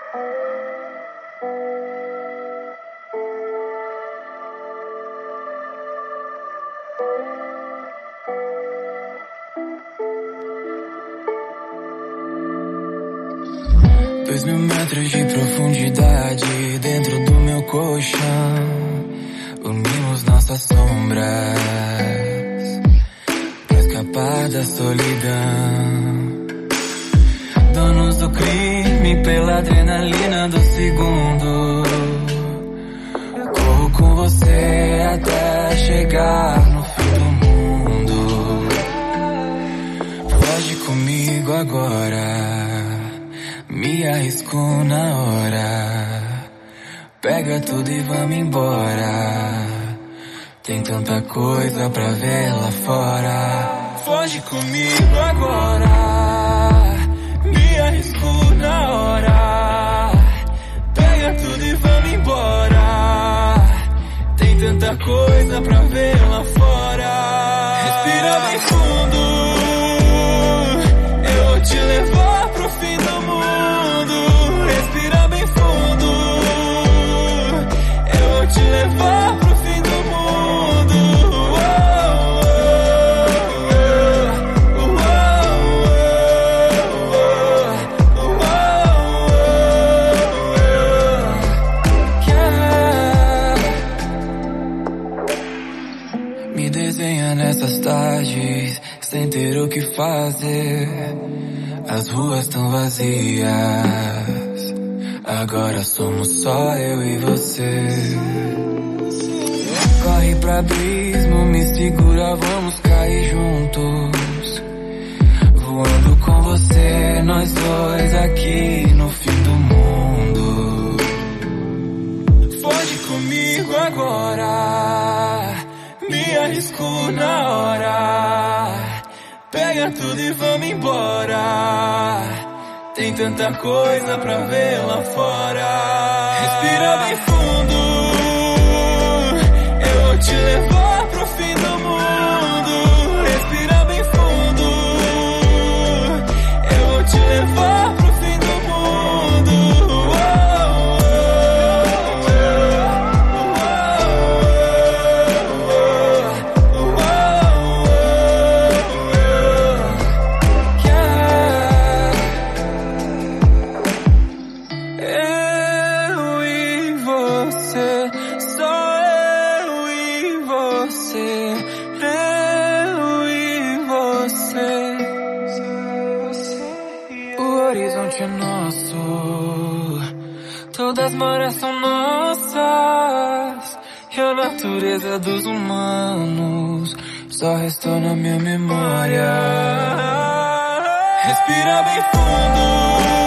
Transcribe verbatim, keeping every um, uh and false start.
Dois mil metros de profundidade dentro do meu colchão, unimos nossas sombras pra escapar da solidão. Donos do crime pela adrenalina do segundo, corro com você até chegar no fim do mundo. Foge comigo agora, me arrisco na hora. Pega tudo e vamos embora. Tem tanta coisa pra ver lá fora. Foge comigo agora, me arrisco na hora. Pega tudo e vamos embora. Tem tanta coisa pra ver lá fora. Respira bem fundo, eu vou te levar pro fim do mundo. Respira bem fundo, eu vou te levar pro fim do mundo. Me desenha nessas tardes, sem ter o que fazer. As ruas tão vazias, agora somos só eu e você. Corre pra abismo, me segura, vamos cair juntos. Voando com você, nós dois aqui no fim do mundo. Foge comigo agora, me arrisco na hora. Pega tudo e vamos embora. Tem tanta coisa pra ver lá fora. Respira bem fundo, eu vou te levar pro fim do mundo. Respira bem fundo, eu vou te levar pro fim do mundo. É nosso, todas as marés são nossas, e a natureza dos humanos só restou na minha memória. Respira bem fundo,